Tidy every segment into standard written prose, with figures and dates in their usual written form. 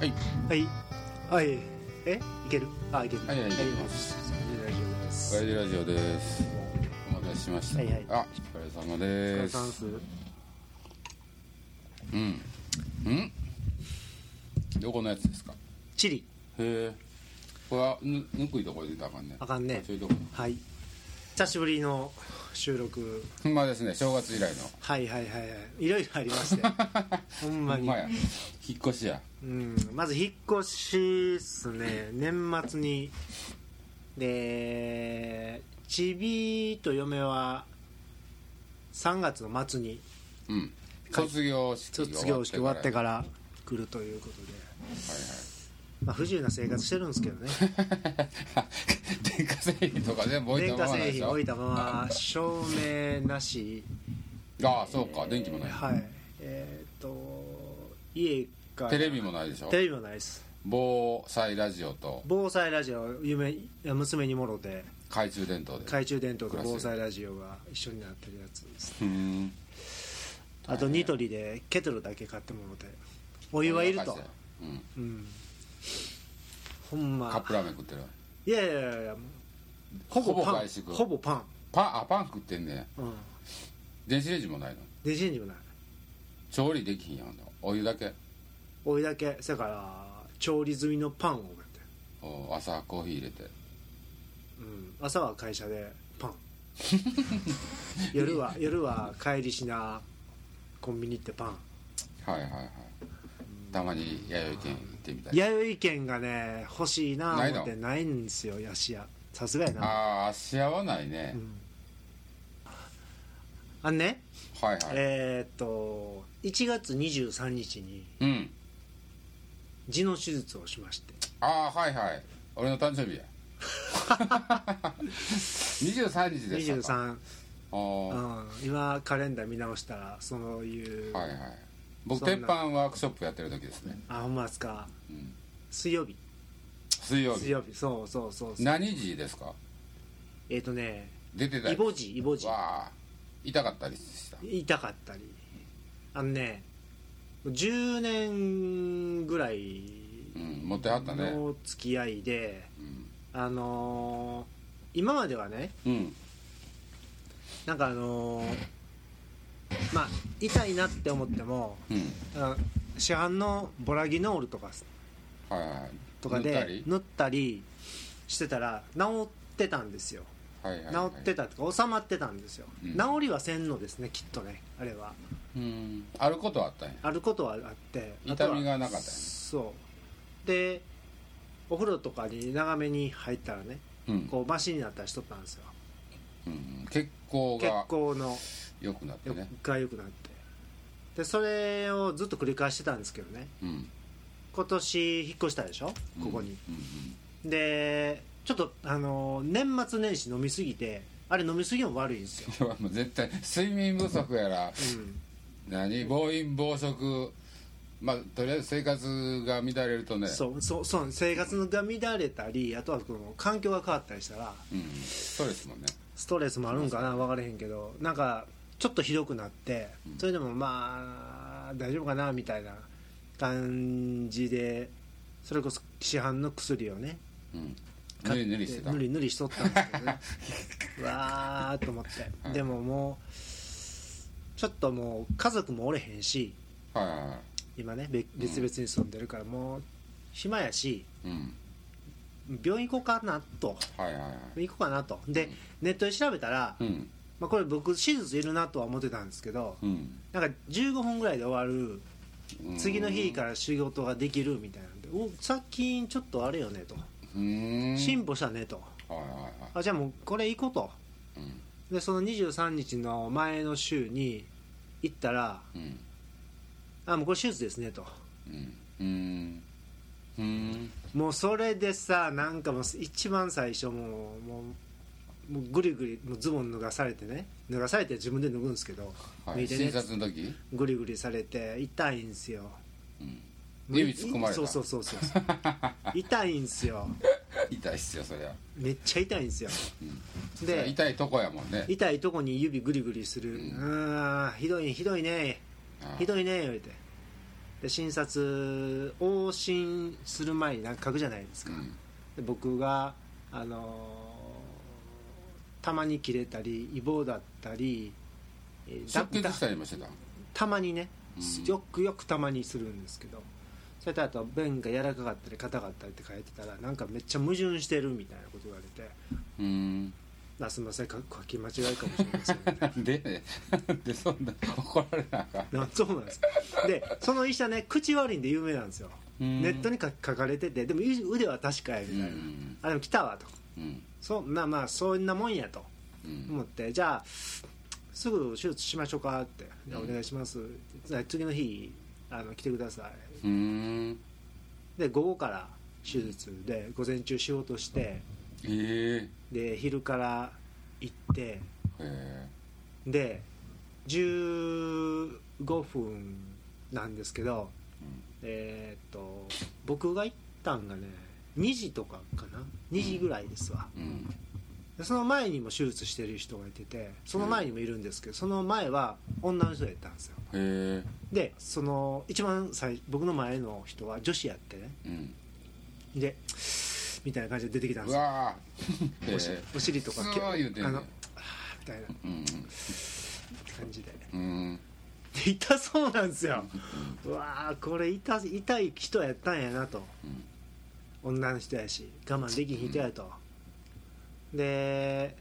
はいはいはい。いける？いける。 はい、いけます。 ラジオです。 ガイデラジオです。お待たせしました。 はいはい。 お疲れ様です。 お疲れ様です。 どこのやつですか？ チリ。 へえ。これはぬくいところで言ったらあかんね。 あかんね。 そういうとこ。 はい。久しぶりの収録。 ほんまですね。正月以来の。 はいはいはいはい。いろいろありまして。ほんまに。 ほんまや。引っ越しや。 まず引っ越しっすね。年末に。で、ちびと嫁は3月の末に。 卒業式終わってから来るということで。 はいはい。 不自由な生活してるんですけどね。 電化製品とか全部置いたままでしょ。電化製品置いたまま、照明なし。 ああ、そうか、電気もない。 はい。家からテレビもないでしょ。 テレビもないです。 防災ラジオ娘にもろて懐中電灯で防災ラジオが一緒になってるやつですね。あとニトリでケトルだけ買ってもろて、お湯はいると。ほんまカップラーメン食ってる。 いやほぼパンパン食ってんね。電子レンジもないの？ 電子レンジもない。 調理できひんやん。お湯だけそれから調理済みのパンを買って、 朝コーヒー入れて、 朝は会社でパン夜は帰りしなコンビニ行ってパン。 はいはいはい。たまに弥生県行ってみたい。 弥生県がね欲しいな思ってないんですよ。芦屋さすがやな。 芦屋はないね。 あんね、 はいはい。 1月23日に痔の手術をしまして。 はいはい、俺の誕生日や。23日でしたか。 23。今カレンダー見直したらそういう。 はいはい。僕鉄板ワークショップやってる時ですね。 ほんまですか。水曜日。そう何時ですか？出てたイボ痔。 わあ、痛かったりした。 痛かったり。10年ぐらい持ってはったねの付き合いで、今まではね、なんか痛いなって思っても、市販のボラギノールとかで塗ったりしてたら治ってたんですよ。治ってたとか収まってたんですよ。治りはせんのですね、きっとね、あれは。 あることはあったんや。 あることはあって、 痛みがなかったんや。 そうで、お風呂とかに長めに入ったらね、こうマシになったりしとったんですよ。 血行の良くなってね。 良くなって、でそれをずっと繰り返してたんですけどね。今年引っ越したでしょ、ここに。でちょっと年末年始飲みすぎて、あれ飲みすぎも悪いんですよ。 もう絶対睡眠不足やら、暴飲暴食、とりあえず生活が乱れるとね。そう生活が乱れたり、あとはこの環境が変わったりしたら、 ストレスもね。 ストレスもあるんかな、分からへんけど、なんかちょっとひどくなって、それでも大丈夫かなみたいな感じで、それこそ市販の薬をね、 塗りしてた。 塗りしとったんですけどね。うわーと思って、でももうちょっともう家族もおれへんし、今ね別々に住んでるから、もう暇やし、病院行こうかなと。でネットで調べたら、これ僕手術いるなとは思ってたんですけど、なんか15分ぐらいで終わる、次の日から仕事ができるみたいなんで、最近ちょっとあれよねと、進歩したねと。じゃあもうこれ行こうと。でその23日の前の週に行ったら、もうこれ手術ですねと。もうそれでさ、なんかもう一番最初もうぐりぐりズボン脱がされて自分で脱ぐんですけど、 診察の時ぐりぐりされて痛いんですよ。 指突っ込まれた。 そう痛いんすよ。 痛いっすよ、そりゃ。 めっちゃ痛いんすよ。 で痛いとこやもんね。 痛いとこに指グリグリする。ひどいね言うて、 で診察往診する前に何か書くじゃないですか、で僕がたまに切れたりイボだったり出血したりもしてた。 たまにね、よくたまにするんですけど、それとあと便が柔らかかったり硬かったりって書いてたらなんかめっちゃ矛盾してるみたいなこと言われて、すみません書き間違いかもしれません、ね、 なんでねでそんな怒られなあかん。 そうなんです。でその医者ね口悪いんで有名なんですよ。ネットに書かれてて、でも腕は確かやみたいな、あでも来たわと、そんなまあそんなもんやと思って、じゃあすぐ手術しましょうかって、お願いします、次の日来てください。で午後から手術で午前中仕事して、で昼から行って、で15分なんですけど、僕が行ったんがね2時とかかな、2時ぐらいですわ、でその前にも手術してる人がいてて、その前にもいるんですけど、その前は女の人やったんですよ。でその一番僕の前の人は女子やってね、でみたいな感じで出てきたんですよ。お尻とかみたいな、感じで、痛そうなんですよ。うわーこれ痛い人やったんやなと、女の人やし我慢できひん人やと、で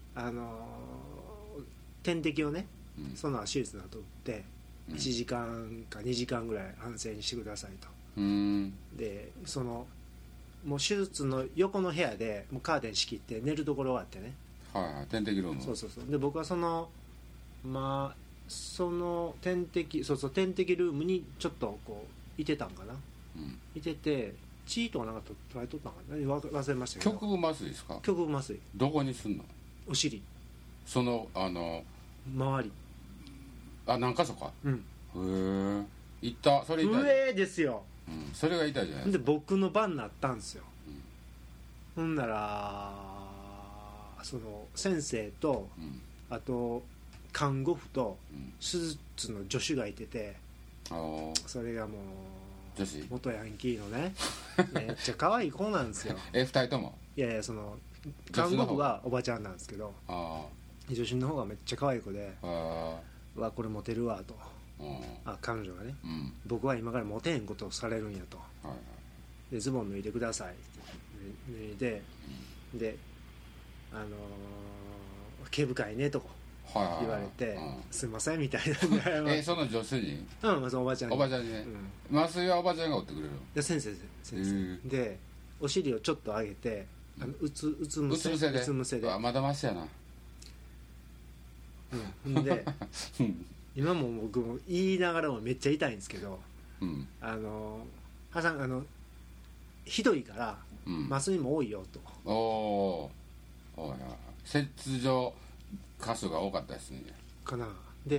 点滴をね、その手術の後打って1時間か2時間ぐらい安静にしてくださいと、でそのもう手術の横の部屋でもうカーテン仕切って寝るところがあってね、 点滴ルーム、 そうで僕はその点滴ルームにちょっとこういてたんかな、いてて血とかなんか捉えとったんかな、忘れましたけど。 局部麻酔ですか？ 局部麻酔。 どこにすんの？ お尻、 その周り、 何箇所か。へえ、痛それ痛い上ですよ、 それが痛いじゃないで僕の番になったんですよ、ほんならその先生と、あと看護婦と手術の助手がいてて、それがもう女子元ヤンキーのねめっちゃ可愛い子なんですよ。 2人とも？ いやその看護婦がおばちゃんなんですけど、助手の方がめっちゃ可愛い子で、わこれモテるわと、彼女がね、僕は今からモテへんことをされるんやと、でズボン脱いでくださいって脱いで、で毛深いねと言われて、すいませんみたいなその助手に？ そのおばちゃんにね、麻酔はおばちゃんが打ってくれるの？いや先生でお尻をちょっと上げて、うつむせで、 まだましやな、 で今も僕も言いながらもめっちゃ痛いんですけど、ひどいから麻酔も多いよと、 切除箇所が多かったですねかな。で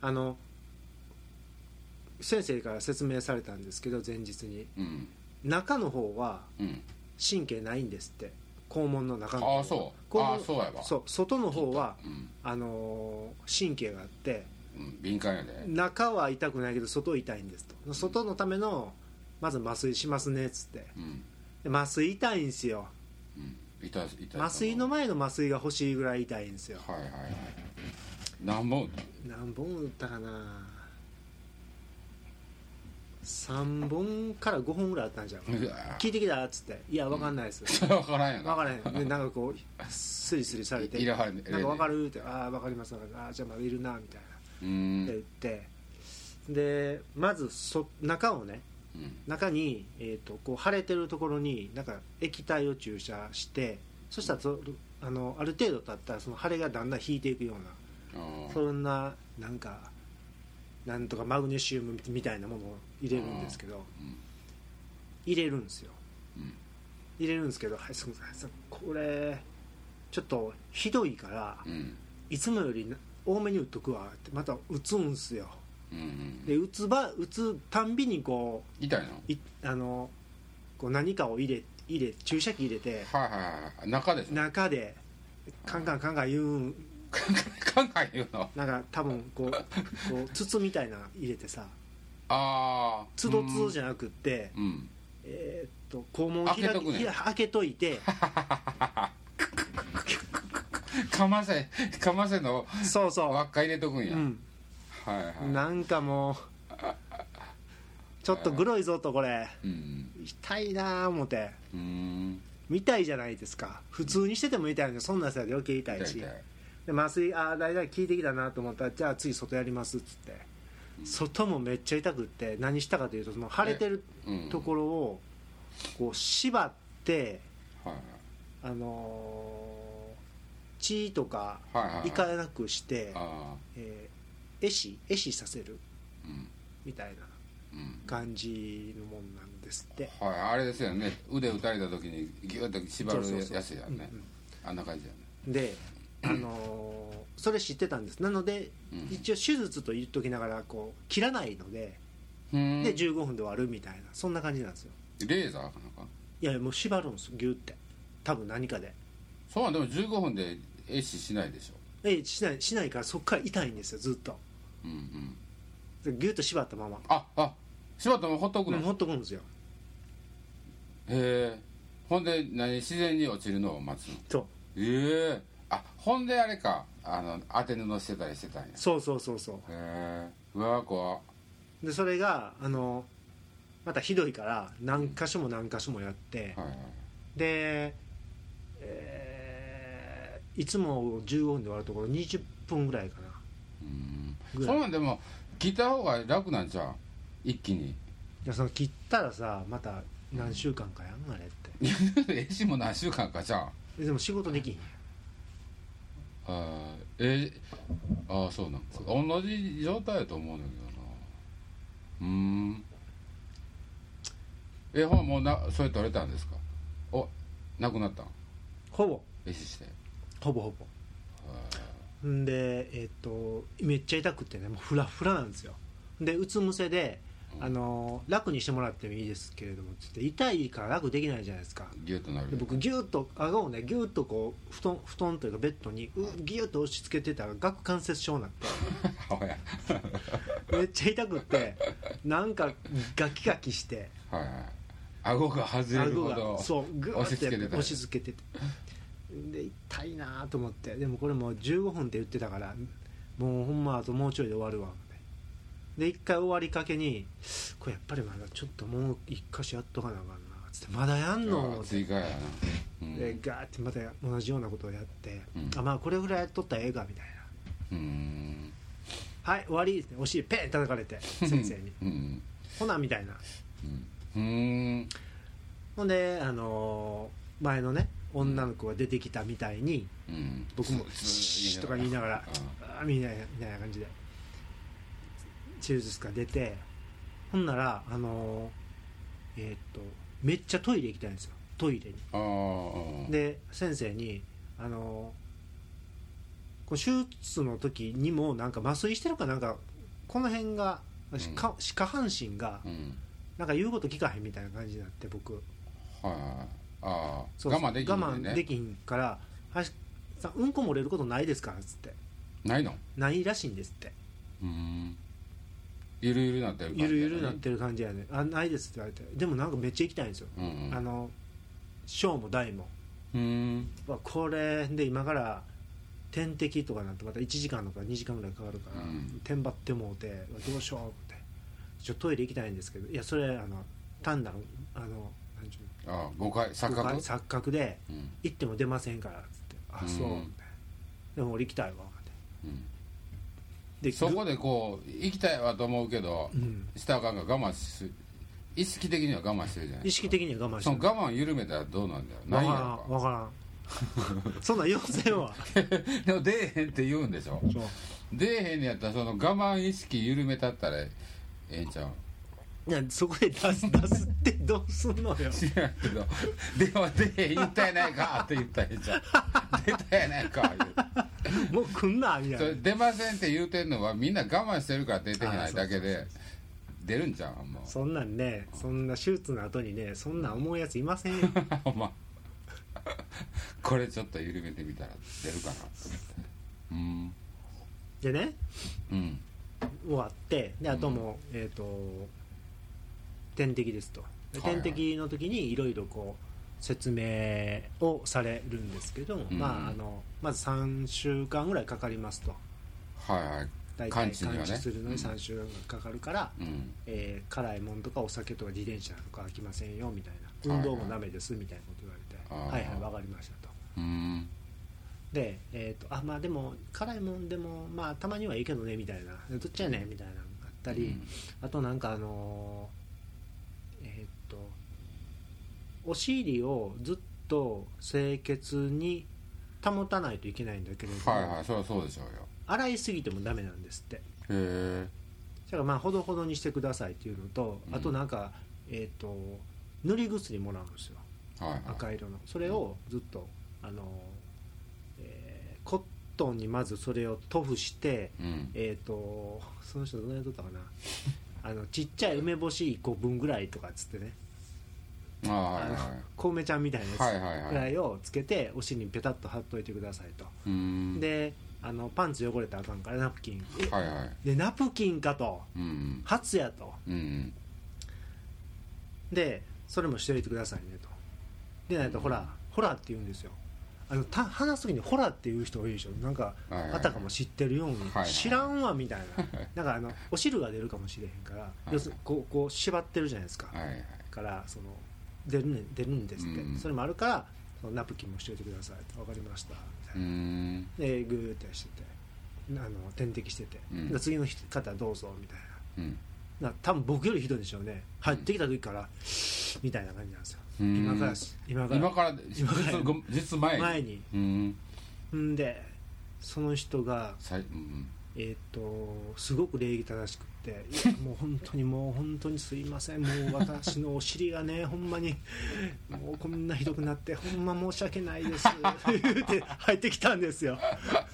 先生から説明されたんですけど前日に、中の方は神経ないんですって、肛門の中の方は。 そうやわ。 外の方は、神経があって、 敏感やで、 中は痛くないけど外は痛いんですと、外のためのまず麻酔しますねっつって、麻酔痛いんですよ、 痛い麻酔の前の麻酔が欲しいぐらい痛いんですよ。 何本打ったかな、3本から5本ぐらいあったんじゃん。聞いてきたっつって、いや分かんないです、 分からんやな、 分からへんで、なんかこうスリスリされて、なんか分かるって、分かりますじゃあまだいるなみたいなって言って、でまず中をね、中に、こう腫れてるところになんか液体を注射して、そしたらある程度経ったらその腫れがだんだん引いていくような、そんななんとかマグネシウムみたいなものを入れるんですけど、入れるんですよ、入れるんですけど、すみませんこれちょっとひどいから、いつもより多めに打っとくわってまた打つんですよ。で打つたんびにこう痛いのこう何かを入れ注射器入れて、中でカンカン言うんカンカン言うの、 なんか多分こう筒みたいなの入れてさ、 つどつどじゃなくって、肛門を開けといてかませのそうそう輪っか入れとくんや、はいはい、 なんかもうちょっとグロいぞとこれ、痛いな思って、見たいじゃないですか。普通にしてても痛いので、そんなさで余計痛いし、で麻酔だいたい効いてきたなと思ったら、じゃあ次外やりますっつって、外もめっちゃ痛くって、何したかというと、その腫れてるところをこう縛って、血とかいかなくして、壊死させるみたいな感じのもんなんですって。 はい、あれですよね、腕打たれた時にギュッと縛るやつやね。あんな感じやね。 でそれ知ってたんです。なので、一応手術と言っときながらこう切らないので、で15分で終わるみたいな、そんな感じなんですよ。 レーザーかなんか？ いやもう縛るんですよ、ギュッて、多分何かで。 そうはでも15分で壊死しないでしょ。 しないから、そっから痛いんですよずっと。ギュッと縛ったまま。 縛ったままほっとくの？ ほっとくんですよ。 へえ。ほんで自然に落ちるのを待つの？ そう。 ほんであれか、当て布してたりしてたんや。 そう。 へえ。うわ怖っ。でそれがまたひどいから何箇所もやって、で、いつも15分で終わるところ20分ぐらいかな。 そうなんでも切った方が楽なんちゃう？一気に。いやその切ったらさ、また何週間かやんあれって。 絵師も何週間かじゃん。 でも仕事できひん。 そうなんか同じ状態やと思うんだけどな。ほんもうそれ取れたんですか？なくなったん？ ほぼ壊死して。 ほぼんでめっちゃ痛くてね、もうフラフラなんですよ。でうつ伏せで楽にしてもらってもいいですけれどもつって、痛いから楽できないじゃないですか。 ギュッとなる。 で僕ギュッと顎をねギュッとこう布団というかベッドにギュッと押し付けてたら顎関節症になってめっちゃ痛くってなんかガキガキして顎が外れるほどグーって押し付けててで痛いなと思って、でもこれもう15分って言ってたからもうほんまあともうちょいで終わるわ。で1回終わりかけにこれやっぱりまだちょっともう1箇所やっとかなあかんなつって、まだやんの追加やな、 でガーってまた同じようなことをやって、まあこれぐらいやっとったらええかみたいな、はい終わりお尻ペン叩かれて先生にほなみたいな、ほんで前のね女の子が出てきたみたいに、僕もシーとか言いながらみたいな感じで手術室から出て、ほんならめっちゃトイレ行きたいんですよ、トイレに。で先生にこう手術の時にもなんか麻酔してるかなんかこの辺が下半身がなんか言うこと聞かへんみたいな感じになって、僕我慢できひんからうんこ漏れることないですからっつって。 ないの？ ないらしいんですって。 ゆるゆるなってる感じ、 ゆるゆるなってる感じやね。ないですって言われて、でもなんかめっちゃ行きたいんですよ、小も大も。これで今から点滴とかなんてまた1時間とか2時間ぐらいかかるから、点張ってもうてどうしようってトイレ行きたいんですけど、いやそれ単なる誤解錯覚で、行っても出ませんからっつって、そうでも俺行きたいわでそこでこう行きたいわと思うけど、したらあかんが我慢意識的には我慢してるじゃない。 意識的には我慢してる。 その我慢緩めたらどうなんだよ。ないやろか分からんそんなん要せんわでも出えへんって言うんでしょ。出えへんのやったらその我慢意識緩めたったらええんちゃう。 いやそこで出すってどうすんのよ。 知らんけどでも出え言ったやないかって言ったらええんちゃう。出たやないかもう来んなみたいな。 出ませんって言うてんのはみんな我慢してるから出てへんないだけで出るんちゃう。もうそんなんね、そんな手術の後にねそんなん思うやついませんよほんまこれちょっと緩めてみたら出るかなって。 でね、 終わってであともう、点滴ですと点滴の時にいろいろこう説明をされるんですけど、まず3週間ぐらいかかりますと、大体完治するのに3週間かかるから、辛いもんとかお酒とか自転車とか飽きませんよみたいな、運動もダメですみたいなこと言われて、分かりましたと。で、でも辛いもんでもたまにはいいけどねみたいな、どっちやねんみたいなのがあったり、あとなんかお尻をずっと清潔に保たないといけないんだけれども、 そりゃそうでしょうよ。 洗いすぎてもダメなんですって。だからほどほどにしてくださいっていうのと、あとなんか塗り薬もらうんですよ、赤色の。それをずっとコットンにまずそれを塗布して、その人どうやっとったかなちっちゃい梅干し1個分ぐらいとかっつってね、小梅ちゃんみたいなやつぐらいをつけてお尻にペタッと貼っといてくださいと。でパンツ汚れたらあかんからナプキン、でナプキンかと、初やと、でそれもしておいてくださいねと。でないとホラって言うんですよ。話す時にホラっていう人多いでしょ。なんかあたかも知ってるように、知らんわみたいな、なんかお汁が出るかもしれへんから、要するにこう縛ってるじゃないですか、からその出るんですって、それもあるからそのナプキンもしておいてくださいと。分かりましたみたいなでグーってしてて点滴してて、次の方どうぞみたいな、多分僕よりひどいでしょうね。入ってきた時からみたいな感じなんですよ。今から実前にんでその人がすごく礼儀正しくってもう本当にすいません、もう私のお尻がねほんまにもうこんなひどくなってほんま申し訳ないですって入ってきたんですよ。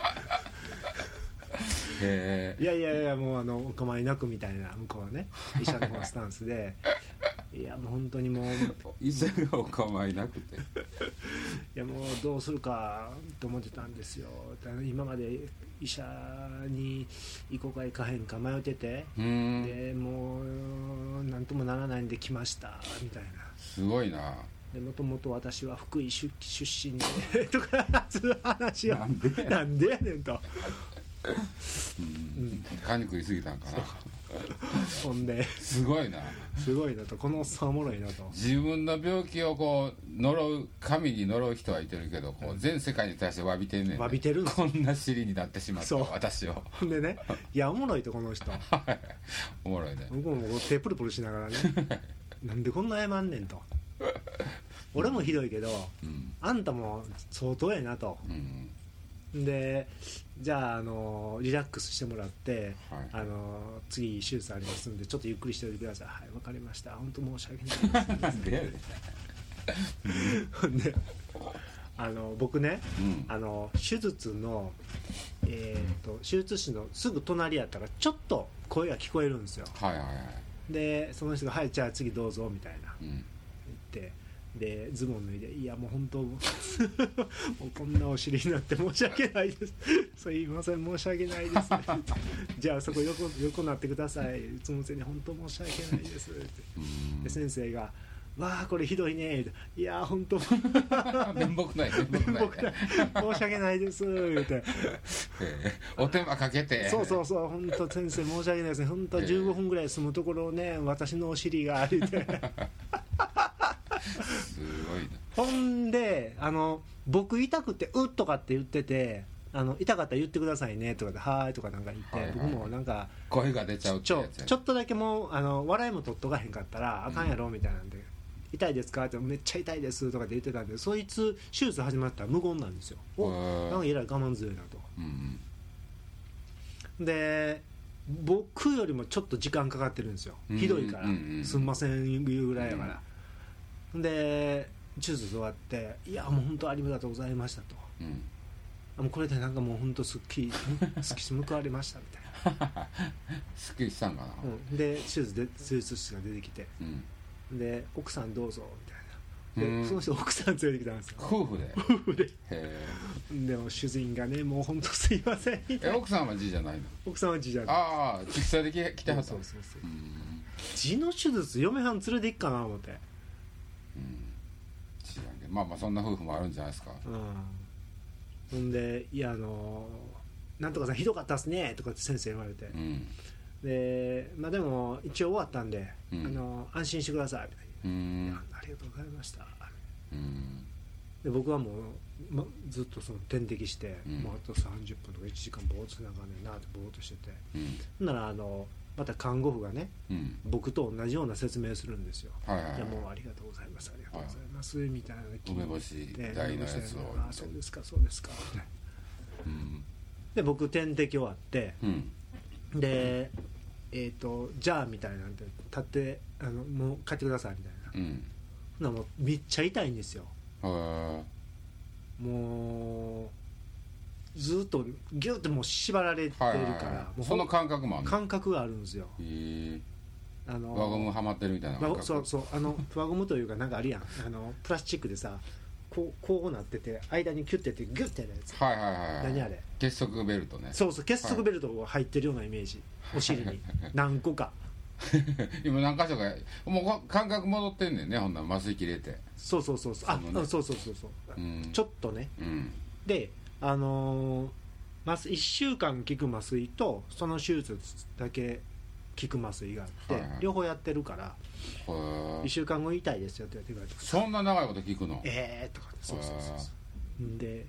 いやもうお構いなくみたいな、向こうはね医者の方のスタンスでいやもう本当にもう医者がお構いなくていやもうどうするかと思ってたんですよ。今まで医者に行こうか行かへんか迷ってて、でもうなんともならないんで来ましたみたいな。 すごいな。 でもともと私は福井出身でとかそういう話をなんでやねんと蚊に食いすぎたんかな。 ほんですごいなと、このおっさんおもろいなと。 自分の病気をこう呪う、神に呪う人はいてるけど、こう全世界に対して詫びてんねん、 詫びてるんです。 こんな尻になってしまった私を。 でね、いやおもろいとこの人おもろいね。 僕も手プルプルしながらねなんでこんな謝んねんと俺もひどいけど、あんたも相当やなと、でじゃあ、リラックスしてもらって、次手術ありますんでちょっとゆっくりしておいてください。はい、分かりました、本当申し訳ないですで僕ね、手術の、手術室のすぐ隣やったらちょっと声が聞こえるんですよ。でその人が「はい、じゃあ次どうぞ」みたいな、言ってでズボン脱いで「いやもう本当もうこんなお尻になって申し訳ないですすいません申し訳ないですじゃあそこ横なってください、うつ伏せに本当申し訳ないです」ってで先生が「わあこれひどいね」いや本当面目ない申し訳ないです」言ってお手間かけてそう本当先生申し訳ないですね、本当は15分ぐらい住むところをね私のお尻が歩いてすごいな。 ほんで僕痛くて「うっ」とかって言ってて痛かったら言ってくださいねとかで「はーい」とかなんか言って、僕もなんか声が出ちゃうってやつちょっとだけもう笑いも取っとかへんかったらあかんやろみたいなんで「痛いですか?」って「めっちゃ痛いです」とかって言ってたんで、そいつ手術始まったら無言なんですよ。なんかえらい我慢強いなと、で僕よりもちょっと時間かかってるんですよ、ひどいから、すんません言うぐらいやから、で手術終わって「いやもう本当ありがとうございました」と、もうこれでなんかもう本当すっきり報われましたみたいなすっきりしたんかな、 で手術室が出てきて、で奥さんどうぞみたいな、 でその人奥さん連れてきたんですよ。 夫婦で。 夫婦で。でも主人がね、もう本当すいませんみたいな。 奥さんは字じゃないの？ 奥さんは字じゃない。 ああ、実際で来てはった。 そう字の手術嫁はん連れて行くかな思って。 知らんけど、まあそんな夫婦もあるんじゃないですか。 ほんで、いやなんとかさんひどかったっすねとかって先生言われて、ででも一応終わったんで、安心してくださいみたいな、ありがとうございました、で僕はもう、ずっとその点滴して、もうあと30分とか1時間ぼーっとせなあかんねんなってぼーっとしてて、ほんならまた看護婦がね、僕と同じような説明するんですよ。いやもうありがとうございます、ありがとうございますみたいな、 梅干し大のやつを、 あそうですかそうですかで僕点滴終わって、でじゃあみたいなんで立ってもう帰ってくださいみたいな、ほなもうめっちゃ痛いんですよ。もうずっとギュッてもう縛られてるから、もうその感覚もある、 感覚があるんですよ。 輪ゴムはまってるみたいな感覚。 そう輪ゴムというかなんかあるやん、プラスチックでさこうなってて間にキュッてやってギュッてやるやつ。何あれ？ 結束ベルトね。 そう結束ベルトが入ってるようなイメージ、お尻に何個か今何箇所かもう感覚戻ってんねんね、ほんなら麻酔切れて。 そうそうそうちょっとね、で1週間効く麻酔とその手術だけ効く麻酔があって、両方やってるから1週間後痛いですよって言われて、 そんな長いこと聞くの？ とかそうで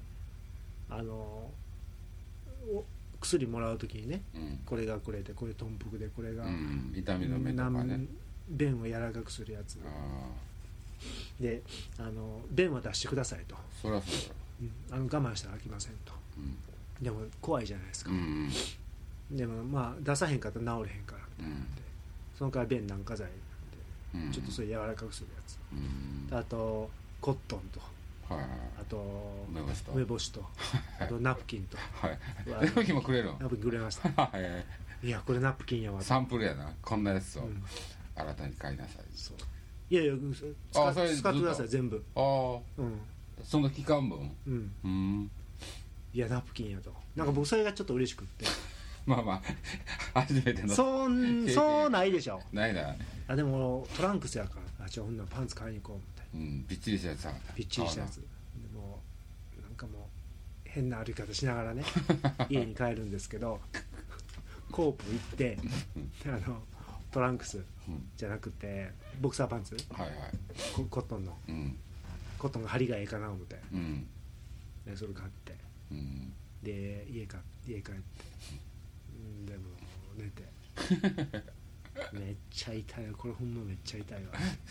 薬もらう時にね、これがくれて、これ豚腹で、これが痛み止めとかね、 便を柔らかくするやつで、便は出してくださいと。 そりゃそうだ、我慢したら飽きませんと、でも怖いじゃないですか、でも出さへんかったら治れへんからみたいな、その代わり便軟化剤なんで、ちょっとそれ柔らかくするやつ、あとコットンと、あと梅干しとあとナプキンとナプキンもくれるの？ ナプキンくれましたいやこれナプキンやわ、 サンプルやな、こんなやつを新たに買いなさい。 いやいや使ってください全部。その期間分、 いやナプキンやと、なんか僕それがちょっと嬉しくって初めてのそうないでしょ。 ないなあ、でもトランクスやから、ほんならパンツ買いに行こうみたいな、 ぴっちりしたやつ、 ぴっちりしたやつでもなんかもう変な歩き方しながらね家に帰るんですけどコープ行ってトランクスじゃなくてボクサーパンツ、コットンの、コットンが張りがええかな思って、でそれ買って、で家帰って、でも寝てめっちゃ痛いわ、これほんまめっちゃ痛いわ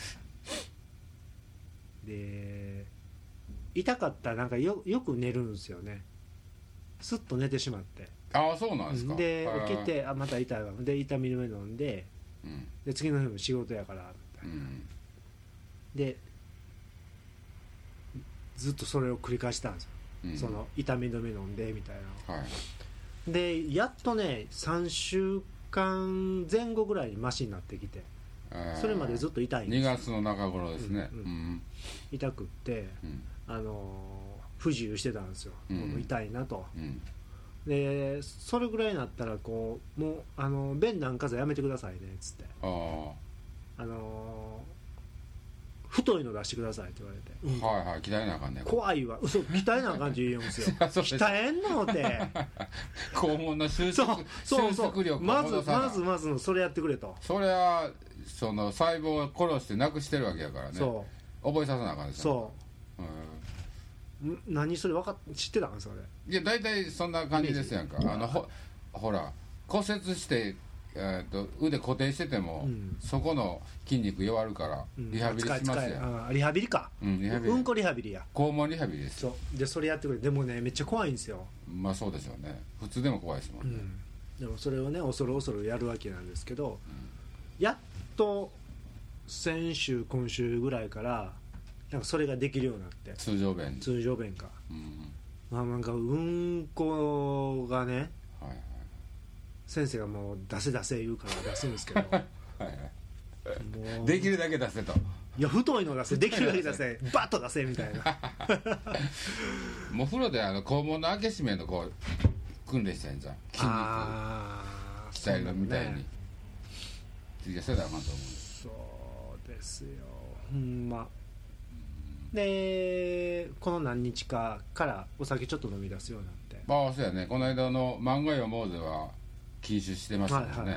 で痛かったらなんかよく寝るんですよね、すっと寝てしまって。 そうなんですか。 で起きてまた痛いわで痛み止め飲んで、で次の日も仕事やからみたいな、でずっとそれを繰り返したんですよ、その痛み止め飲んでみたいな、でやっとね3週間前後ぐらいにマシになってきて、それまでずっと痛いんですよ。 2月の中頃ですね、 痛くって、不自由してたんですよ、痛いなと、でそれぐらいになったらもう便軟化剤やめてくださいねっつって、太いの出してくださいって言われて、 鍛えなあかんね。 怖いわ、嘘鍛えなあかんって言うんですよ鍛えんのって肛門の収縮力を戻さな、 まずそれやってくれと。 それはその細胞を殺してなくしてるわけやからね、覚えさせなあかんですよ。何それ知ってたんそれ。 いや大体そんな感じですやんか。ほら骨折して腕固定してても、そこの筋肉弱るからリハビリしますやん。 リハビリか、うんこリハビリや、 肛門リハビリです。 そうでそれやってくれ。でもねめっちゃ怖いんですよ。 そうでしょうね、普通でも怖いですもんね、 でもそれをね恐るやるわけなんですけど、やっと先週今週ぐらいからなんかそれができるようになって、通常便が、なんかうんこがね、先生がもう出せ言うから出すんですけどもうできるだけ出せと、 いや太いの出せ、できるだけ出せバッと出せみたいなもう風呂で肛門の開け閉めのこう訓練してんじゃん、筋肉鍛えるみたいに。いやそれだなと思う。 そうですよ、でこの何日かからお酒ちょっと飲み出すようになって。 ああそうやね、この間の漫画読もうぜは禁酒してましたもんね、そう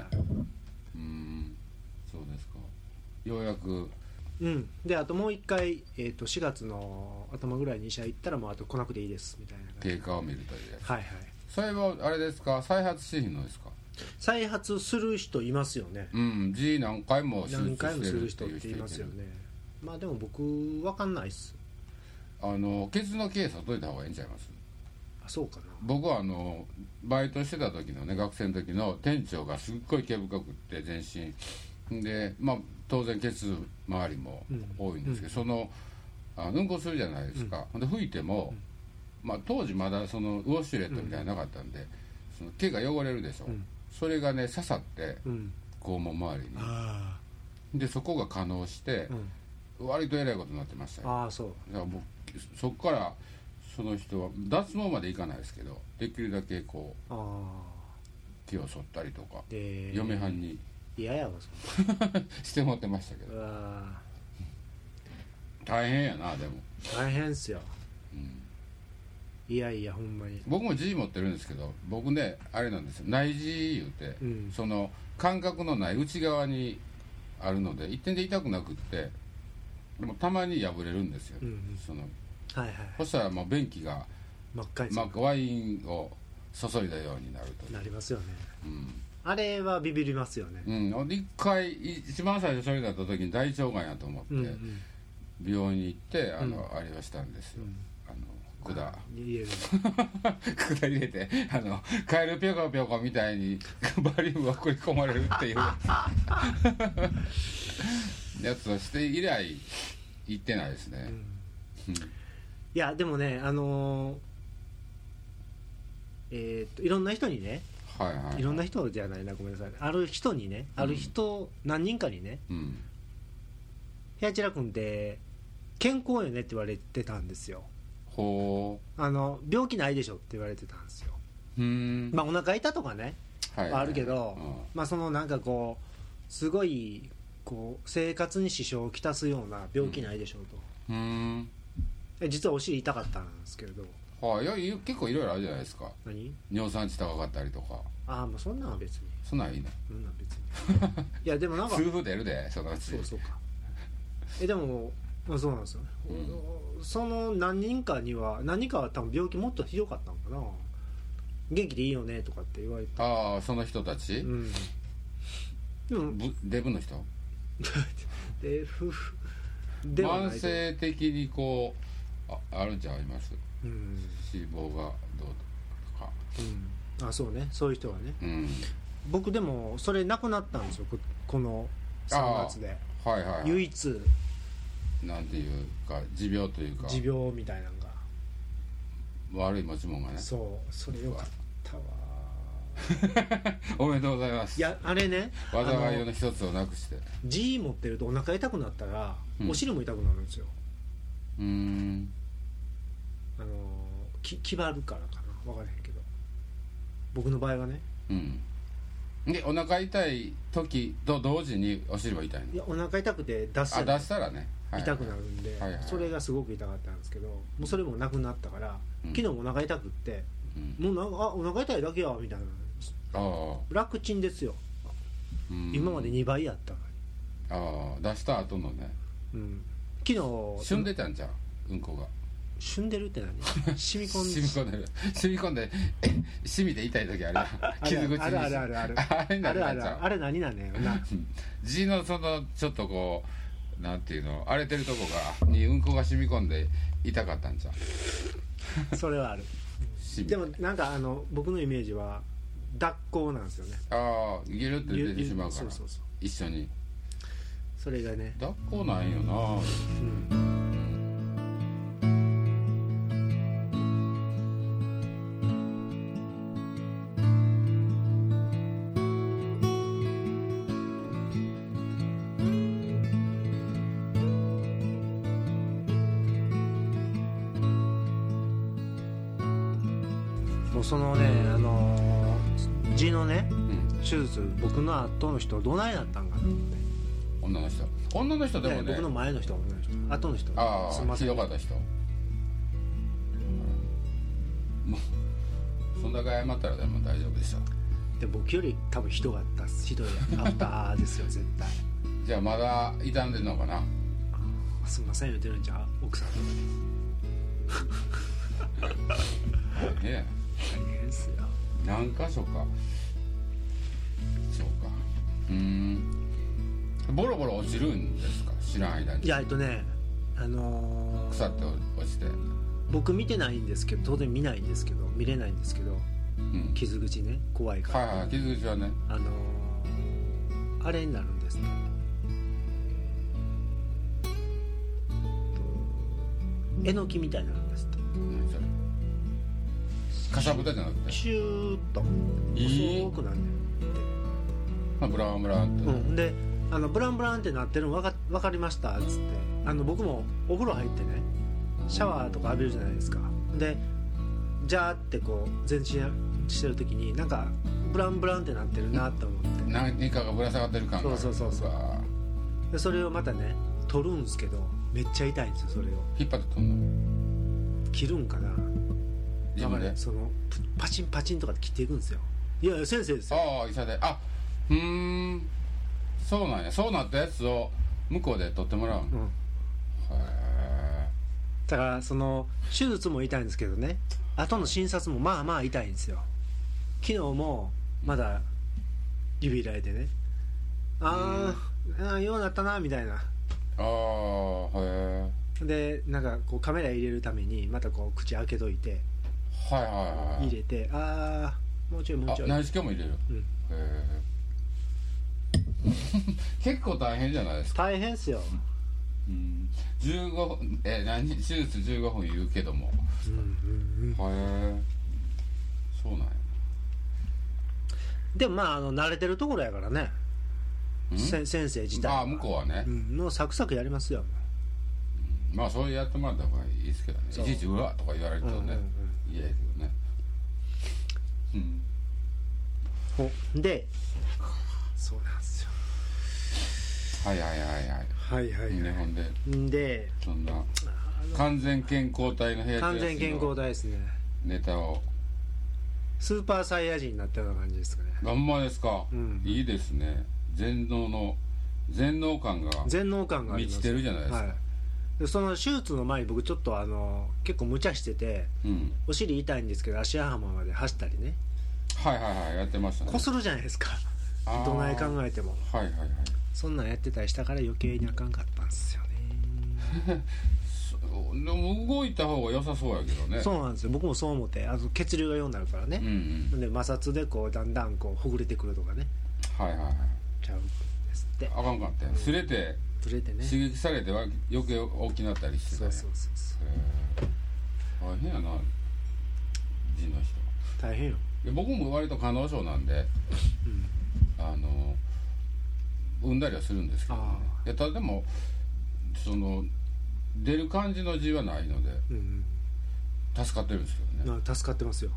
ですか。ようやくであともう一回、4月の頭ぐらいに医者行ったらもうあと来なくていいですみたいな経過を見るというやつ。 はいはい。 それはあれですか、再発しひんのですか。 再発する人いますよね。 G 何回も手術何回もする人っていますよね。まあでも僕分かんないっす。 ケツのケースは解いた方がいいんちゃいます。 あ、そうかな。 僕はバイトしてた時のね、学生の時の店長がすっごい毛深くって全身で、まあ当然ケツ周りも多いんですけど、うんこするじゃないですか、で拭いても、まあ、当時まだそのウォシュレットみたいなのなかったんで、その毛が汚れるでしょ、それがね刺さって肛門周りに、でそこが可能して、割とえらいことになってましたよ。 ああそう。 だから僕そこからその人は脱毛までいかないですけど、できるだけこう毛を剃ったりとか、嫁はんに嫌やわしてもってましたけど。大変やな。でも大変っすよ、いやいやほんまに。 僕も G 持ってるんですけど、僕ねあれなんですよ、内耳言うて、その感覚のない内側にあるので一点で痛くなくって、でもたまに破れるんですよ、そしたらもう便器が真っ赤にワインを注いだようになるとなりますよね、あれはビビりますよね。 一回一番最初それだった時に大腸がんやと思って、病院に行ってあれをしたんですよ、管入れてカエルぴょこぴょこみたいにバリウムが送り込まれるっていうやつをして以来行ってないですね、 いやでもねいろんな人にね、いろんな人じゃないな、ごめんなさい、ある人にね、ある人何人かにね、平地君って健康よねって言われてたんですよ。病気ないでしょって言われてたんですよ。まあお腹痛とかね、あるけど、まあそのなんかこうすごいこう生活に支障をきたすような病気ないでしょと、実はお尻痛かったんですけれど、 いや結構いろいろあるじゃないですか。尿酸値高かったりとか。 まあそんなんは別に。 そんなんいいの。 そんなん別にいやでもなんか痛風出るでそのうち。 そうか。でもそうなんですよね、その何人かは多分病気もっとひどかったのかな。元気でいいよねとかって言われて。 その人たち、デブの人デブではない。慢性的にこうあるんちゃいます、脂肪がどうとか、 そうね、そういう人はね、僕でもそれなくなったんですよ、この3月で、唯一なんていうか持病というか持病みたいなのが、 悪い持ち物がね。 それよかったわおめでとうございます。 いやあれね、 災いの一つをなくして G 持ってるとお腹痛くなったら、お尻も痛くなるんですよ。気張るからかな、分からへんけど、僕の場合はね。 でお腹痛い時と同時にお尻も痛いの。 いやお腹痛くて出したらね、 痛くなるんで、それがすごく痛かったんですけど、もうそれもなくなったから、昨日もお腹痛くって、もうなんかお腹痛いだけやみたいな、楽ちんですよ、今まで2倍やったのに。出した後のね、 昨日旬でたんちゃう、うんこが。 旬でるって何？染み込んでる。 染み込んで染みで痛い時あるやん、傷口に。 あれ何なんだよな。 G のそのちょっとこうなんていうの、荒れてるとこにうんこが染み込んで痛かったんちゃう。それはある。でもなんか僕のイメージは脱肛なんですよね。 ギュルって出てしまうから、一緒に。 それがね、 脱肛なんよな。 そのね痔のね、手術僕の後の人どないなったんかなって。 女の人でもね、 僕の前の人は女の人、後の人ああひどかった人、もうそんだけ謝ったらでも大丈夫でしょ。 で僕より多分ひどかったひどいあったですよ絶対。 じゃあまだ傷んでるのかな。 すみません言ってるんじゃ奥さんとかに大変ですよ。 何箇所か。そうか。ボロボロ落ちるんですか、知らん間に。 いや腐って落ちて。 僕見てないんですけど、当然見ないんですけど、見れないんですけど、傷口ね、怖いから。 はいはい、傷口はね、 あれになるんですね。えのきみたいになるんですって。 何それ。かさぶたじゃなくてシューッと細くなんねん。 ブランブランって、 でブランブランってなってるの分かりましたっつって、僕もお風呂入ってねシャワーとか浴びるじゃないですか。でジャーってこう前進してる時になんかブランブランってなってるなと思って、 何かがぶら下がってる感が。 そうでそれをまたね取るんですけどめっちゃ痛いんですよ。それを引っ張って取んの。 切るんかな、 自分でそのパチンパチンとかで切っていくんですよ。いや先生ですよ。 ああ医者で。そうなんや。そうなったやつを向こうで取ってもらう。へえ。 だからその手術も痛いんですけどね、後の診察もまあまあ痛いんですよ。昨日もまだ指入れてね、ようなったなみたいな。 へえ。 でなんかこうカメラ入れるためにまたこう口開けといて、入れて、もうちょいもうちょい。 内視鏡も入れる。へえ。結構大変じゃないですか。 大変っすよ。 15分手術15分言うけども、へえ、そうなんや。 でもまあ慣れてるところやからね、先生自体は。 向こうはね、 もうサクサクやりますよ。 まあそれやってもらった方がいいですけどね。いちいちうわとか言われるとね、嫌やけどね。 でそうなんですよ。 はいね。ほんでそんな完全健康体の部屋、 完全健康体ですね。 ネタをスーパーサイヤ人になったような感じですかね。 あんまですか。いいですね。全能感が満ちてるじゃないですか。 でその手術の前に僕ちょっと結構無茶してて、お尻痛いんですけど芦屋浜まで走ったりね。 やってましたね。 こするじゃないですか、どない考えても。そんなんやってたりしたから余計にあかんかったんですよね。 でも動いた方が良さそうやけどね。 そうなんですよ。僕もそう思って、血流が良くなるからね。で摩擦でこうだんだんこうほぐれてくるとかね。ちゃうんですって。 あかんかったよ。すれてね、刺激されて余計大きなったりしてた。そう大変やな、痔の人。 大変よ。 僕も割と可能症なんで、産んだりはするんですけどね。ただでもその出る感じの痔はないので、助かってるんですけどね。 助かってますよ。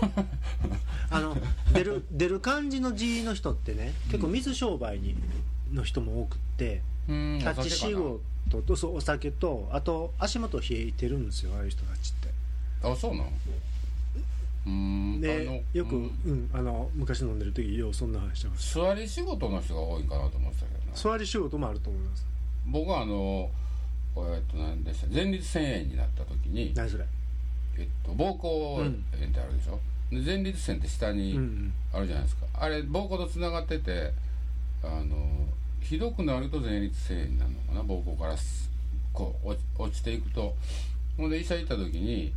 出る感じの痔の人ってね、結構水商売の人も多くって、立ち仕事とお酒と、あと足元冷えてるんですよ、ああいう人たちって。 そうなの。 でよく、昔飲んでる時ようそんな話してます。 座り仕事の人が多いかなと思ってたけどね。 座り仕事もあると思います。 僕は何でした、前立腺炎になった時に、 何それ、 膀胱炎ってあるでしょ。前立腺って下にあるじゃないですか。あれ膀胱とつながってて、ひどくなると前立腺炎になるのかな。膀胱からこう落ちていくと。ほんで医者行った時に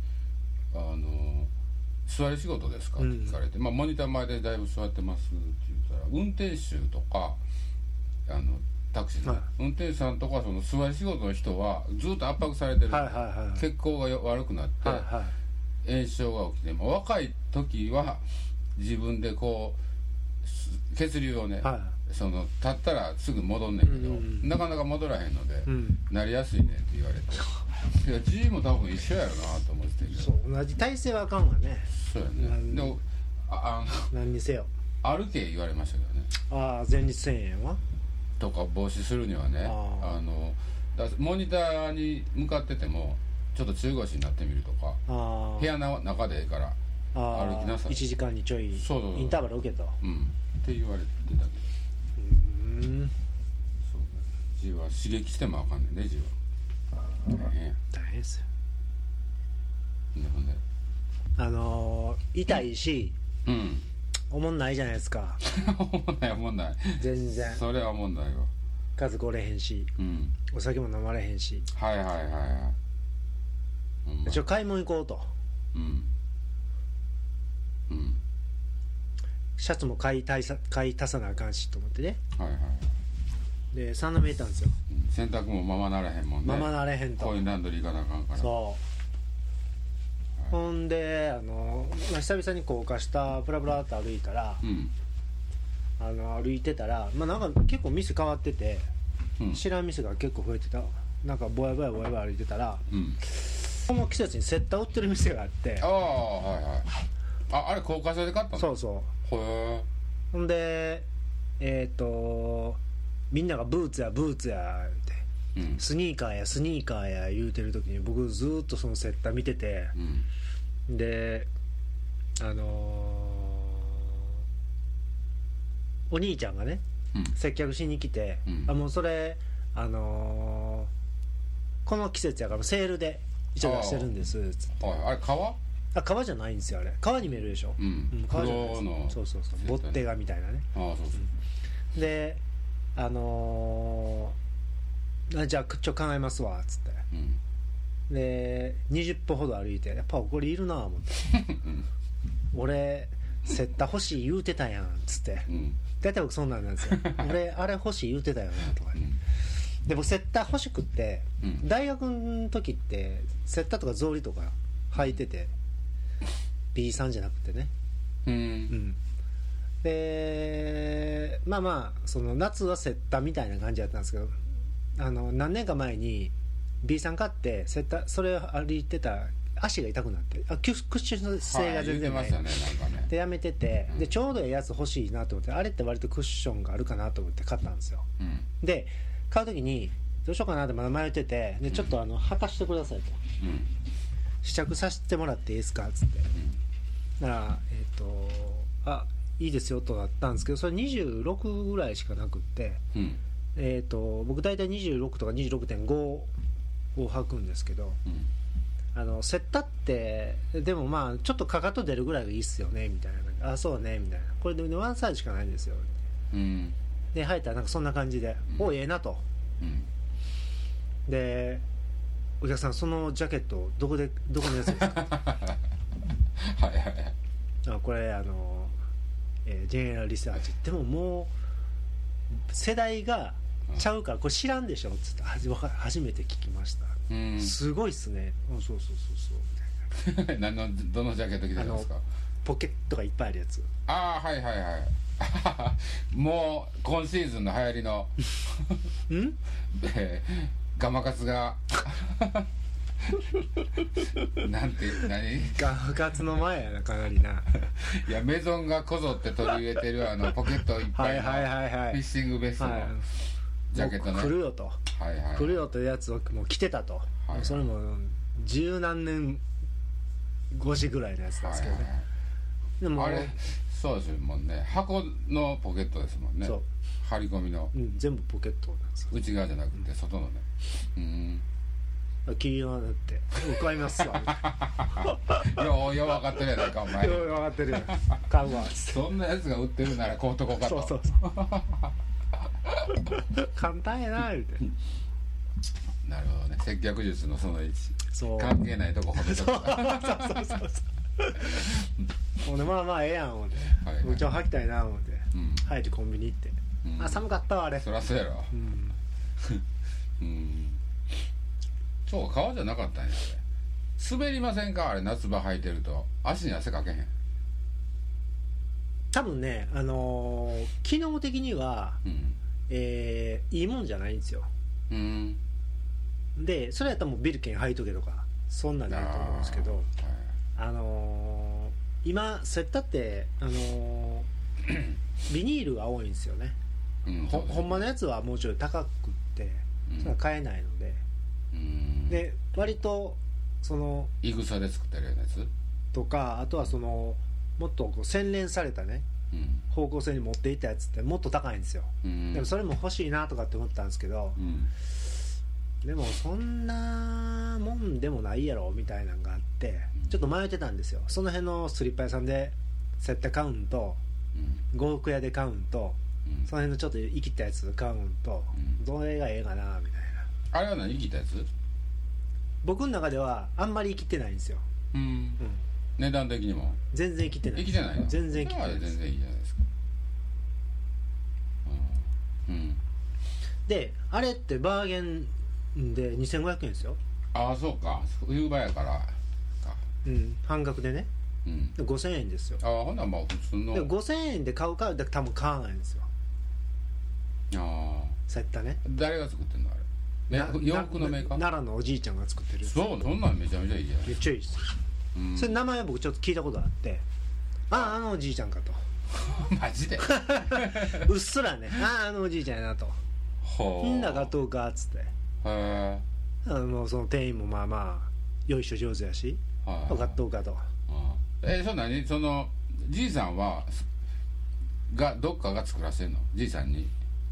座り仕事ですかって聞かれて、モニター前でだいぶ座ってますって言ったら、運転手とかタクシーの運転手さんとか、その座り仕事の人はずっと圧迫されてる、血行が悪くなって、炎症が起きて、若い時は自分でこう血流をね、 その立ったらすぐ戻んねんけど、なかなか戻らへんので、なりやすいねんって言われて、いや G も多分一緒やろなと思ってて、 そう同じ体勢はあかんわね。 そうやね。でも何にせよ歩け言われましたけどね。 ああ前立腺炎はとか防止するにはね、モニターに向かっててもちょっと中腰になってみるとか、部屋の中でいいから歩きなさい、 1時間にちょいインターバル受けと、 って言われてたけど、そうGは刺激してもあかんねんね。Gは大変ですよ。 なんで痛いし、おもんないじゃないですか。 おもんない全然。 それはおもんないわ。 家族おれへんし、お酒も飲まれへんし、 はいはいはいはい。 買い物行こうと、シャツも買い足さなあかんしと思ってね、で3度目行ったんですよ。 洗濯もままならへんもんね。 ままなれへんと。 コインランドリー行かなあかんから。 そう、ほんで久々に高架下プラプラっと歩いたら、歩いてたら、なんか結構店変わってて、知らん店が結構増えてた。なんかぼやぼや歩いてたら、この季節にセッター売ってる店があって、 あれ高架下で買ったの？ そうそう。 へえ。 ほんでみんながブーツや言うて、スニーカーや言うてる時に僕ずっとそのセッター見てて、でお兄ちゃんがね、接客しに来て、もうそれこの季節やからセールで一応出してるんですっつって。 あれ革？ 革じゃないんですよ。あれ革に見えるでしょ。革じゃないです。そうボッテガみたいなね。でじゃあ考えますわっつって、で20歩ほど歩いて、やっぱこれいるな思って俺セッター欲しい言うてたやんっつって、大体僕そんなんですよ俺あれ欲しい言うてたよなとか、で僕セッター欲しくって、大学の時ってセッターとか草履とか履いてて、 B さんじゃなくてね、でその夏はセッターみたいな感じだったんですけど、何年か前に B さん買ってセッターそれ歩いてたら足が痛くなって、クッション性が全然ない、でやめてて、でちょうどいいやつ欲しいなと思って、あれって割とクッションがあるかなと思って買ったんですよ、で買う時にどうしようかなってまだ迷ってて、でちょっと履かしてくださいと、試着させてもらっていいですかっつって、だからいいですよとなったんですけど、それ26ぐらいしかなくって、僕大体26とか 26.5 を履くんですけど、セッタってでもちょっとかかと出るぐらいがいいっすよねみたいな、そうねみたいな、これでワンサイズしかないんですよ、で履いたらなんかそんな感じで、ええなと、でお客さんそのジャケットどこのやつですかこれジェネラルリサーチ、でももう世代がちゃうからこれ知らんでしょっつって、初めて聞きました、すごいっすね、そうみたいなどのジャケット着てるんですか？ ポケットがいっぱいあるやつ。 もう今シーズンの流行りのガマカツが何ガマカツの前やな、かなりな。 いやメゾンがこぞって取り入れてるポケットいっぱいのフィッシングベストのジャケットね、 来るよと、来るよというやつをもう着てたと、それも十何年越しぐらいのやつなんですけどね、でもあれそうですもんね、箱のポケットですもんね、張り込みの、 全部ポケットなんですよ、 内側じゃなくて外のね、 気がなって浮かびますわよう分かってるやないかお前、 よう分かってるやん買うわそんなやつが売ってるなら買うとこかと、 そう簡単やな言うてなるほどね、接客術のその1、関係ないとこ褒めとくほんでええやん思って、うちは履きたいな思って履いてコンビニ行って、寒かったわあれ、 そりゃそうやろ、そう革じゃなかったんや、あれ滑りませんか？あれ夏場履いてると足に汗かけへん。 多分ね、機能的には、いいもんじゃないんですよ、でそれやったらもうビルケン履いとけとかそんなんだと思うんですけど、今セッタってビニールが多いんですよね、ほんまのやつはもうちょい高くってそれは買えないので、で割とそのいぐさで作ってるやつとか、あとはそのもっとこう洗練されたね、方向性に持っていったやつってもっと高いんですよ、でもそれも欲しいなとかって思ったんですけど、でもそんなもんでもないやろみたいなのがあってちょっと迷ってたんですよ。その辺のスリッパ屋さんでセッタ買うんと、呉服屋で買うんと、その辺のちょっと生きたやつ買うんと、どれがええかなみたいな。あれは何、生きたやつ？ 僕の中ではあんまり生きてないんですよ。 値段的にも全然生きてない。 生きてないの？ 全然生きてないです。 全然いいじゃないですか。 であれってバーゲンで2500円ですよ。 ああそうか、冬場やからか。 半額でね、5000円ですよ。 ああほんならまあ普通ので5000円で買うから多分買わないんですよ。 ああセッタね。 誰が作ってんのあれ？洋服のメーカー？ 奈良のおじいちゃんが作ってる。 そんなんめちゃめちゃいいじゃない。 めっちゃいいですよ、それ名前は僕ちょっと聞いたことあって、あのおじいちゃんかとマジでうっすらね、あのおじいちゃんやなと、みんながどうかっつって、もうその店員もまあまあよいしょ上手やし、分かっとうかと。 そんなにそのじいさんはどっかが作らせんの？じいさんに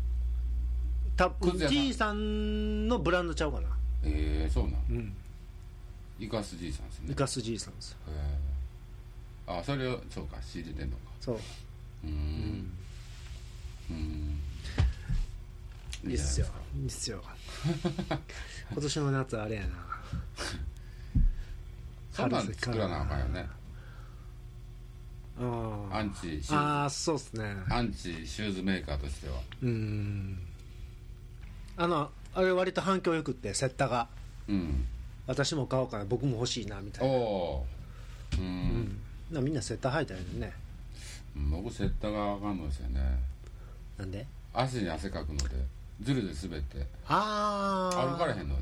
じいさんのブランドちゃうかな。 そうなん。イカスじいさんですね。 イカスじいさんです。 あ、それをそうか仕入れてんのか。 そう。いいっすよ、いいっすよ今年の夏あれやなそんなん作らなあかんよね。アンチシューズ、 そうっすね、 アンチシューズメーカーとしては。 あれ割と反響よくってセッタが、私も買おうかな、僕も欲しいなみたいな。みんなセッタ履いたよね。 僕セッタがあかんのですよね。 なんで？ 足に汗かくのでズルで滑って歩かれへんのです。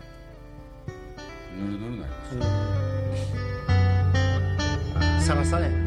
ぬるぬるになります。 サラサラやね。